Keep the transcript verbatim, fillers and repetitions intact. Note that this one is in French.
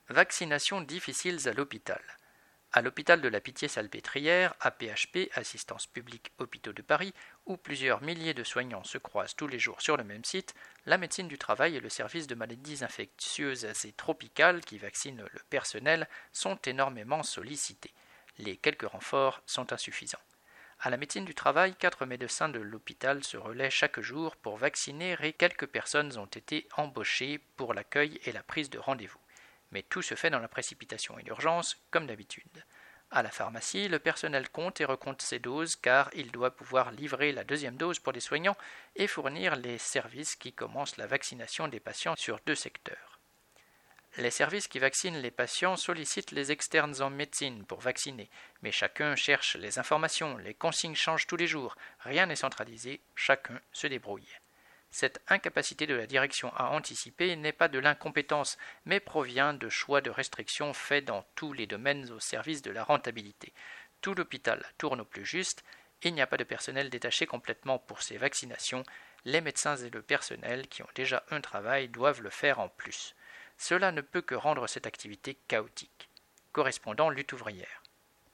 Vaccinations difficiles à l'hôpital. À l'hôpital de la Pitié-Salpêtrière, A P H P, Assistance publique Hôpitaux de Paris, où plusieurs milliers de soignants se croisent tous les jours sur le même site, la médecine du travail et le service de maladies infectieuses et tropicales qui vaccinent le personnel sont énormément sollicités. Les quelques renforts sont insuffisants. À la médecine du travail, quatre médecins de l'hôpital se relaient chaque jour pour vacciner et quelques personnes ont été embauchées pour l'accueil et la prise de rendez-vous. Mais tout se fait dans la précipitation et l'urgence, comme d'habitude. À la pharmacie, le personnel compte et recompte ses doses car il doit pouvoir livrer la deuxième dose pour les soignants et fournir les services qui commencent la vaccination des patients sur deux secteurs. Les services qui vaccinent les patients sollicitent les externes en médecine pour vacciner, mais chacun cherche les informations, les consignes changent tous les jours, rien n'est centralisé, chacun se débrouille. Cette incapacité de la direction à anticiper n'est pas de l'incompétence, mais provient de choix de restrictions faits dans tous les domaines au service de la rentabilité. Tout l'hôpital tourne au plus juste, il n'y a pas de personnel détaché complètement pour ces vaccinations, les médecins et le personnel qui ont déjà un travail doivent le faire en plus. Cela ne peut que rendre cette activité chaotique. Correspondant Lutte ouvrière.